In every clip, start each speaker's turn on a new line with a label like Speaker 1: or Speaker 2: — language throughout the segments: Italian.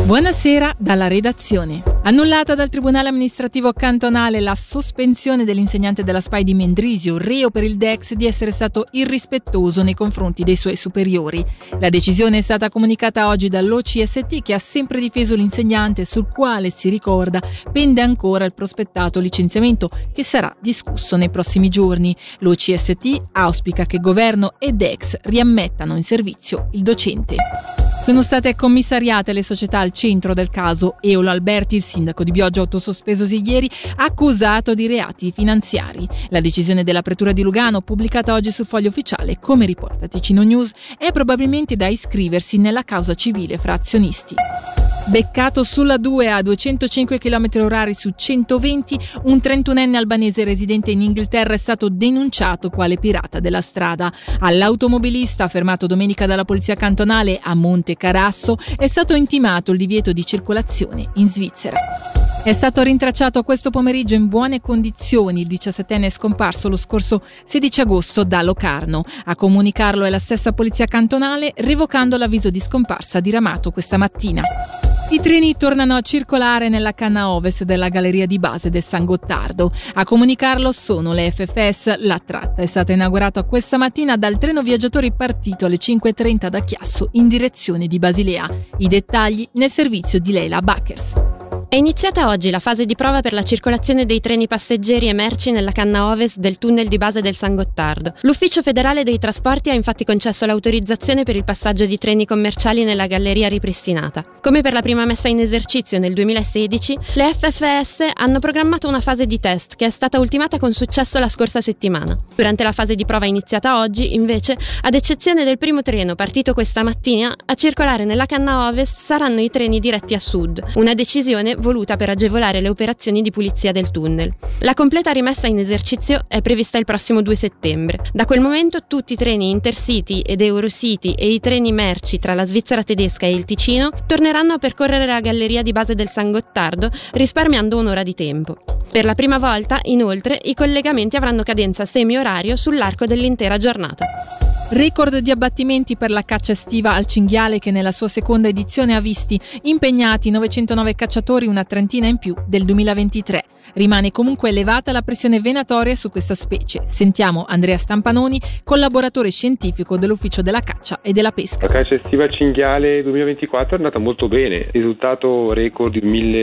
Speaker 1: Buonasera dalla redazione. Annullata dal Tribunale Amministrativo Cantonale la sospensione dell'insegnante della SPAI di Mendrisio, reo per il DEX di essere stato irrispettoso nei confronti dei suoi superiori. La decisione è stata comunicata oggi dall'OCST, che ha sempre difeso l'insegnante, sul quale, si ricorda, pende ancora il prospettato licenziamento che sarà discusso nei prossimi giorni. L'OCST auspica che governo e DEX riammettano in servizio il docente. Sono state commissariate le società al centro del caso. Eolo Alberti, il sindaco di Bioggia autosospesosi ieri, accusato di reati finanziari. La decisione della Pretura di Lugano, pubblicata oggi sul Foglio Ufficiale, come riporta Ticino News, è probabilmente da iscriversi nella causa civile fra azionisti. Beccato sulla 2 a 205 km/h su 120, un 31enne albanese residente in Inghilterra è stato denunciato quale pirata della strada. All'automobilista, fermato domenica dalla polizia cantonale a Monte Carasso, è stato intimato il divieto di circolazione in Svizzera. È stato rintracciato questo pomeriggio in buone condizioni. Il 17enne è scomparso lo scorso 16 agosto da Locarno. A comunicarlo è la stessa polizia cantonale, revocando l'avviso di scomparsa diramato questa mattina. I treni tornano a circolare nella canna ovest della galleria di base del San Gottardo. A comunicarlo sono le FFS. La tratta è stata inaugurata questa mattina dal treno viaggiatori partito alle 5:30 da Chiasso in direzione di Basilea. I dettagli nel servizio di Leila Bakers.
Speaker 2: È iniziata oggi la fase di prova per la circolazione dei treni passeggeri e merci nella canna ovest del tunnel di base del San Gottardo. L'Ufficio federale dei trasporti ha infatti concesso l'autorizzazione per il passaggio di treni commerciali nella galleria ripristinata. Come per la prima messa in esercizio nel 2016, le FFS hanno programmato una fase di test che è stata ultimata con successo la scorsa settimana. Durante la fase di prova iniziata oggi, invece, ad eccezione del primo treno partito questa mattina, a circolare nella canna ovest saranno i treni diretti a sud, una decisione voluta per agevolare le operazioni di pulizia del tunnel. La completa rimessa in esercizio è prevista il prossimo 2 settembre. Da quel momento tutti i treni Intercity ed Eurocity e i treni merci tra la Svizzera tedesca e il Ticino torneranno a percorrere la galleria di base del San Gottardo, risparmiando un'ora di tempo. Per la prima volta, inoltre, i collegamenti avranno cadenza semi-orario sull'arco dell'intera giornata.
Speaker 1: Record di abbattimenti per la caccia estiva al cinghiale, che nella sua seconda edizione ha visti impegnati 909 cacciatori, una trentina in più del 2023. Rimane comunque elevata la pressione venatoria su questa specie. Sentiamo Andrea Stampanoni, collaboratore scientifico dell'Ufficio della Caccia e della Pesca.
Speaker 3: La caccia estiva al cinghiale 2024 è andata molto bene. Risultato record di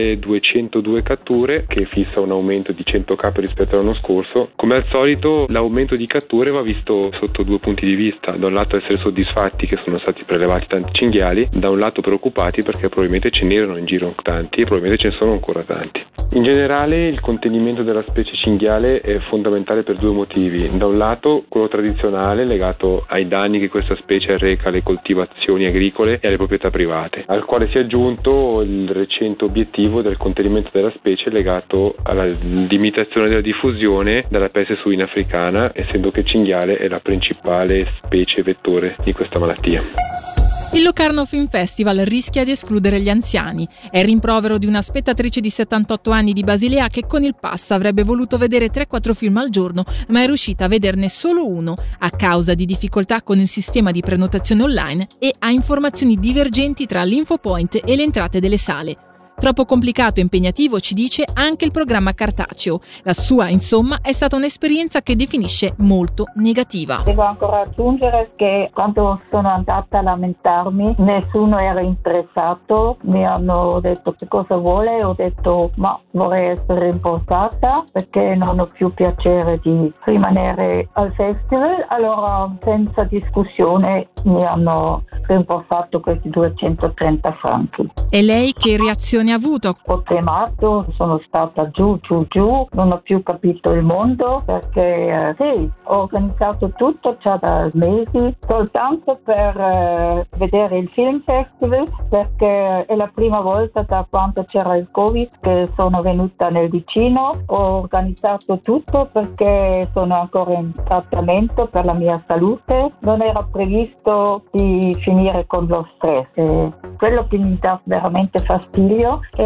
Speaker 3: 1202 catture, che fissa un aumento di 100 capi rispetto all'anno scorso. Come al solito, l'aumento di catture va visto sotto due punti di vista. Da un lato essere soddisfatti che sono stati prelevati tanti cinghiali, da un lato preoccupati perché probabilmente ce n'erano in giro tanti e probabilmente ce ne sono ancora tanti. In generale il contenimento della specie cinghiale è fondamentale per due motivi. Da un lato quello tradizionale, legato ai danni che questa specie arreca alle coltivazioni agricole e alle proprietà private, al quale si è aggiunto il recente obiettivo del contenimento della specie legato alla limitazione della diffusione della peste suina africana, essendo che il cinghiale è la principale specie vettore di questa malattia.
Speaker 1: Il Locarno Film Festival rischia di escludere gli anziani. È il rimprovero di una spettatrice di 78 anni di Basilea che con il pass avrebbe voluto vedere 3-4 film al giorno, ma è riuscita a vederne solo uno a causa di difficoltà con il sistema di prenotazione online e a informazioni divergenti tra l'Infopoint e le entrate delle sale. Troppo complicato e impegnativo, ci dice, anche il programma cartaceo. La sua, insomma, è stata un'esperienza che definisce molto negativa.
Speaker 4: Devo ancora aggiungere che quando sono andata a lamentarmi nessuno era interessato. Mi hanno detto che cosa vuole, ho detto ma vorrei essere rimborsata perché non ho più piacere di rimanere al festival. Allora senza discussione mi hanno rimborsato questi 230 franchi.
Speaker 1: E lei che reazione ha avuto?
Speaker 4: Ho tremato, sono stata giù, non ho più capito il mondo perché sì, ho organizzato tutto già da mesi soltanto per vedere il film festival, perché è la prima volta da quando c'era il Covid che sono venuta nel vicino. Ho organizzato tutto perché sono ancora in trattamento per la mia salute, non era previsto di finire con lo stress. Quello che mi dà veramente fastidio è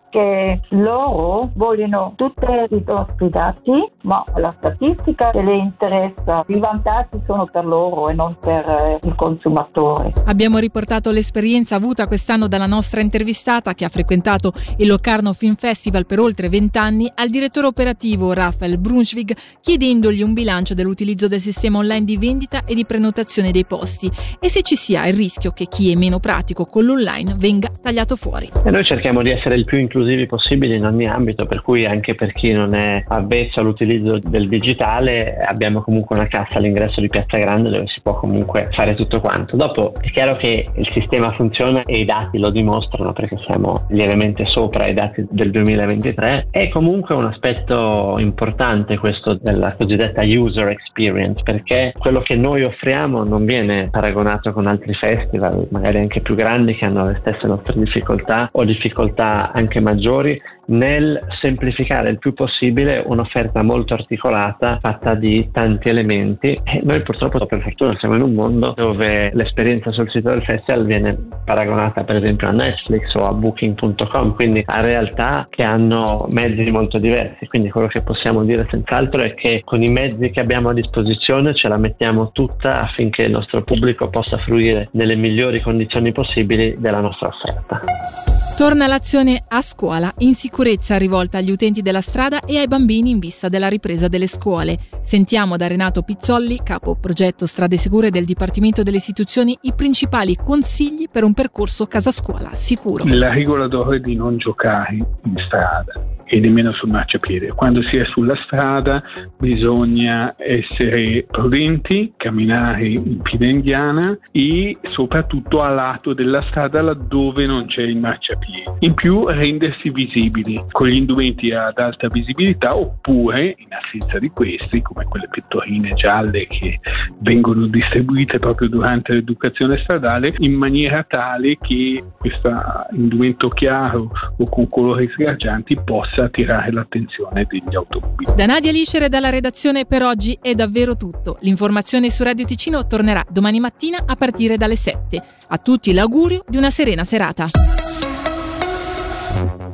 Speaker 4: che loro vogliono tutti i nostri dati, ma la statistica che le interessa, i vantaggi sono per loro e non per il consumatore.
Speaker 1: Abbiamo riportato l'esperienza avuta quest'anno dalla nostra intervistata, che ha frequentato il Locarno Film Festival per oltre 20 anni, al direttore operativo Raphael Brunschwig, chiedendogli un bilancio dell'utilizzo del sistema online di vendita e di prenotazione dei posti e se ci sia il rischio che chi è meno pratico con l'online venga tagliato fuori.
Speaker 5: E noi cerchiamo di essere il più inclusivi possibile in ogni ambito, per cui anche per chi non è avvezzo all'utilizzo del digitale abbiamo comunque una cassa all'ingresso di Piazza Grande dove si può comunque fare tutto quanto. Dopo è chiaro che il sistema funziona e i dati lo dimostrano, perché siamo lievemente sopra i dati del 2023. È comunque un aspetto importante questo della cosiddetta user experience, perché quello che noi offriamo non viene paragonato con altri festival, magari anche più grandi, che hanno le stesse nostre difficoltà o difficoltà anche maggiori nel semplificare il più possibile un'offerta molto articolata fatta di tanti elementi. E noi purtroppo, per fortuna, siamo in un mondo dove l'esperienza sul sito del festival viene paragonata per esempio a Netflix o a Booking.com, quindi a realtà che hanno mezzi molto diversi. Quindi quello che possiamo dire senz'altro è che con i mezzi che abbiamo a disposizione ce la mettiamo tutta affinché il nostro pubblico possa fruire nelle migliori condizioni possibili della nostra offerta.
Speaker 1: Torna l'azione A Scuola, in sicurezza rivolta agli utenti della strada e ai bambini in vista della ripresa delle scuole. Sentiamo da Renato Pizzolli, capo progetto Strade Sicure del Dipartimento delle Istituzioni, i principali consigli per un percorso casa scuola sicuro.
Speaker 6: La regola d'oro è di non giocare in strada e nemmeno sul marciapiede. Quando si è sulla strada bisogna essere prudenti, camminare in fila indiana e soprattutto a lato della strada laddove non c'è il marciapiede. In più rendersi visibili con gli indumenti ad alta visibilità, oppure in assenza di questi, come quelle pettorine gialle che vengono distribuite proprio durante l'educazione stradale, in maniera tale che questo indumento chiaro o con colori sgargianti possa attirare l'attenzione degli automobili.
Speaker 1: Da Nadia Liscere e dalla redazione per oggi è davvero tutto. L'informazione su Radio Ticino tornerà domani mattina a partire dalle 7. A tutti l'augurio di una serena serata.